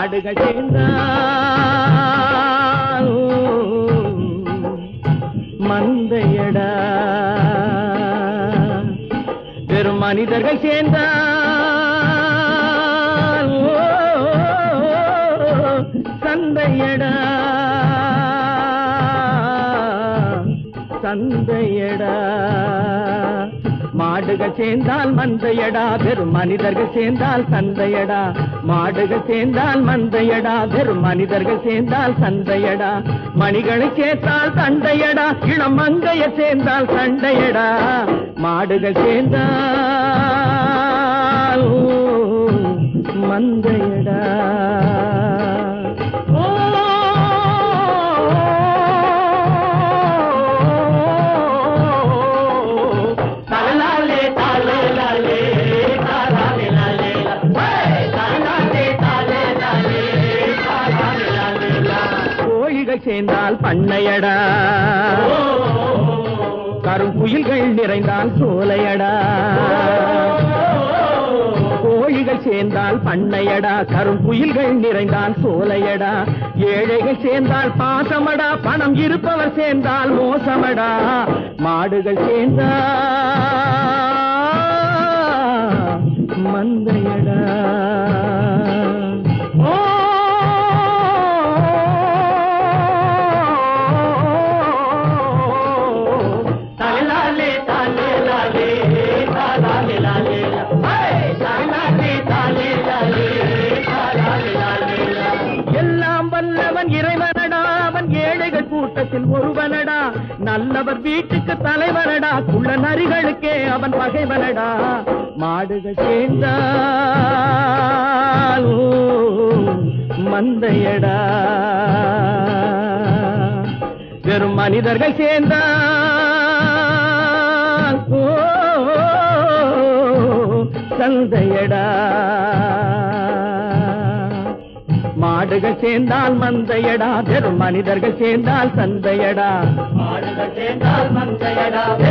மாடுகள் சேர்ந்தால் மந்தையடா வெறும் மனிதர்கள் சேர்ந்தால் சந்தையடா சந்தையடா மாடுகள் சேர்ந்தால் மந்தையடா வெறும் மனிதர்கள் சேர்ந்தால் சந்தையடா மாடுகள் சேர்ந்தால் மந்தையடா வெறும் மனிதர்கள் சேர்ந்தால் சந்தையடா மணிகளை சேர்த்தால் சண்டையடா இளம் மங்கைய சேர்ந்தால் சண்டையடா மாடுகள் சேர்ந்தால் மந்தையடா சேர்ந்தால் பண்ணையடா கருங்குயில்கள் நிறைந்தால் சோலையடா கோழிகள் சேர்ந்தால் பண்ணையடா கருங்குயில்கள் நிறைந்தால் சோலையடா ஏழைகள் சேர்ந்தால் பாசமடா பணம் இருப்பவர் சேர்ந்தால் மோசமடா மாடுகள் சேர்ந்தால் மந்தையடா கூட்டத்தில் ஒருவனடா நல்லவர் வீட்டுக்கு தலைவனடா குள்ள நரிகளுக்கே அவன் பகைவனடா மாடுகள் சேர்ந்தால் மந்தையடா வெறும் மனிதர்கள் சேர்ந்தால் சந்தையடா மாடுகள் சேர்ந்தால் மந்தையடா வெறும் மனிதர்கள் சேர்ந்தால் சந்தையடா மாடுகள் சேர்ந்தால் மந்தையடா